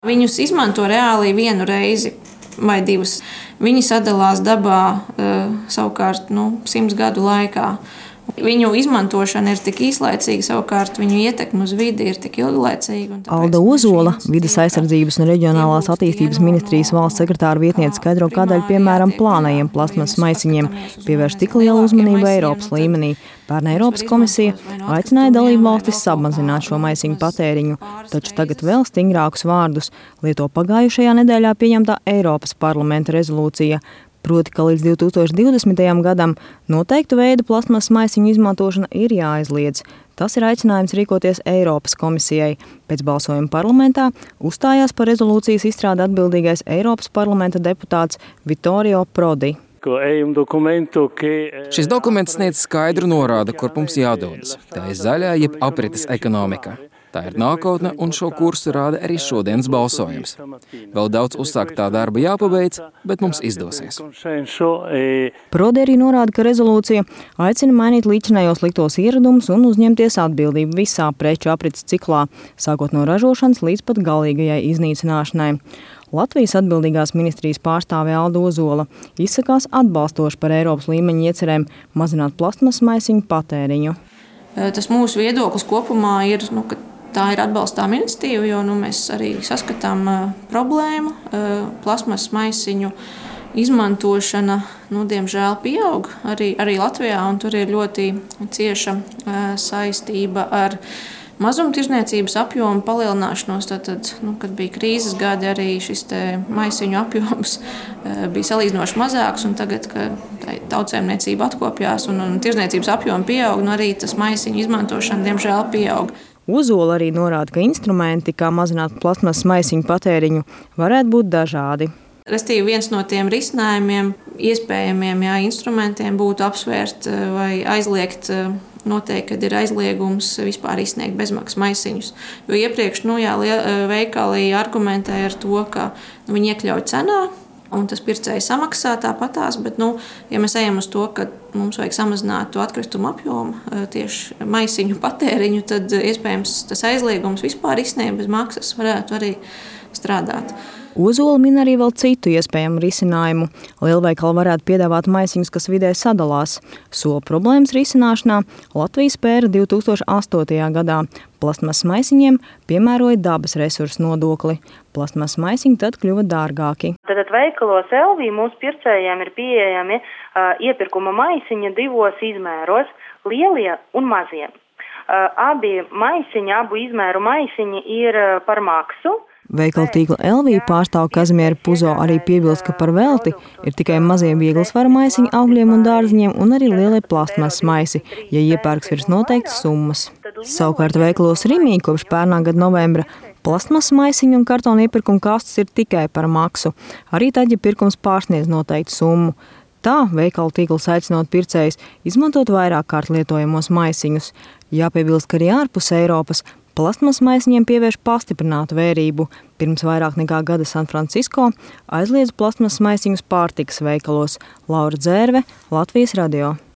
Viņus izmanto reāli vienu reizi vai divas. Viņi sadalās dabā savukārt 100 gadu laikā. Viņu izmantošana ir tik īslaicīga, savukārt viņu ietekme uz vidi ir tik ilglaicīga. Alda Ozola, Vides aizsardzības un reģionālās attīstības ministrijas valsts sekretāra vietniece, skaidro, kādēļ, piemēram, plānajiem plasmasas maisiņiem pievērš tik lielu uzmanību Eiropas līmenī. Pērn Eiropas komisija aicināja dalībvalstis samazināt šo maisiņu patēriņu, taču tagad vēl stingrākus vārdus lieto pagājušajā nedēļā pieņemtā Eiropas parlamenta rezolūcija. Proti, ka līdz 2020. gadam noteiktu veidu plasmasas maisiņu izmantošana ir jāaizliedz. Tas ir aicinājums rīkoties Eiropas komisijai. Pēc balsojuma parlamentā uzstājās par rezolūcijas izstrādi atbildīgais Eiropas parlamenta deputāts Vittorio Prodi. Šis dokuments sniedz skaidru norādu, kur mums jādodas. Tā ir zaļā jeb aprites ekonomika. Tā ir nākotne, un šo kursu rāda arī šodienas balsojums. Vēl daudz uzsāktā darba jāpabeidz, bet mums izdosies. Prodi arī norāda, ka rezolūcija aicina mainīt līdzinējos liktos ieradumus un uzņemties atbildību visā preču aprits ciklā, sākot no ražošanas līdz pat galīgajai iznīcināšanai. Latvijas atbildīgās ministrijas pārstāve Alda Ozola izsakās atbalstoši par Eiropas līmeņa iecerēm mazināt plastmasas maisiņu patēriņu. Tas mūsu viedoklis kopumā ir, ka tā ir atbalstāma iniciatīva, jo mēs arī saskatām problēmu. Plastmasas maisiņu izmantošana, diemžēl, pieaug arī Latvijā, un tur ir ļoti cieša saistība ar mazumtirdzniecības apjomu palielināšanos. Tad, kad bija krīzes gadi, arī šis maisiņu apjoms bija salīdzinoši mazāks, un tagad, kad tautsēmniecība atkopjās un tirdzniecības apjomi pieaug, arī tas maisiņu izmantošana, diemžēl, pieaug. Ozola arī norāda, ka instrumenti, kā mazināt plastmasas maisiņu patēriņu, varētu būt dažādi. Restīvi viens no tiem risinājumiem, iespējamiem instrumentiem būtu apsvērt vai aizliegt, noteikti, kad ir aizliegums vispār izsniegt bezmaksas maisiņus. Jo iepriekš veikali argumentēja ar to, ka viņi iekļauj cenā, un tas pircējs samaksā tāpatās, bet, ja mēs ejam uz to, ka mums vajag samazināt to atkritumu apjomu, tieši maisiņu patēriņu, tad iespējams tas aizliegums vispār izsniegt bez maksas varētu arī strādāt. Ozola min arī vēl citu iespējamu risinājumu. Lielveikali varētu piedāvāt maisiņus, kas vidē sadalās. Soli problēmas risināšanā Latvija spēra 2008. gadā. Plastmasas maisiņiem piemēroja dabas resursu nodokli. Plastmasas maisiņi tad kļuva dārgāki. Tad veikalos LV mūsu pircējiem ir pieejami iepirkuma maisiņi divos izmēros – lielie un mazie. Abi maisiņi, abu izmēru maisiņi ir par maksu. Veikala tīkla LV pārstāve Kazimiera Puzo arī piebilst, ka par velti ir tikai mazie vieglasvaru maisiņi augļiem un dārziņiem un arī lielie plastmasas maisi, ja iepērks virs noteiktas summas. Savukārt veikalos Rimī kopš pērnā gada novembra plastmasas maisiņu un kartona iepirkuma kastes ir tikai par maksu, arī tad, ja pirkums pārsniedz noteiktu summu. Tā veikala tīkls aicinot pircējus izmantot vairāk kārt lietojamos maisiņus. Jāpiebilst, ka arī ārpus Eiropas plastmasas maisiņiem pievērš pastiprinātu vērību. Pirms vairāk nekā gada San Francisco aizliedz plastmasas maisiņus pārtikas veikalos. Laura Dzērve, Latvijas radio.